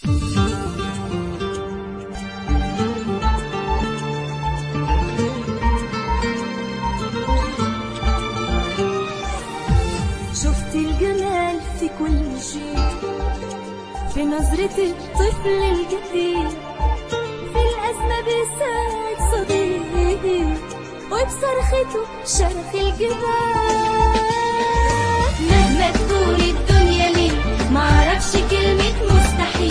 شفت الجمال في كل شيء، في نظرة الطفل الجديد، في الأزمة بيساعد صديقي، وبصرخته شرخ الجبال. مهما تكون الدنيا ليه معرفش كلمة مستحيل،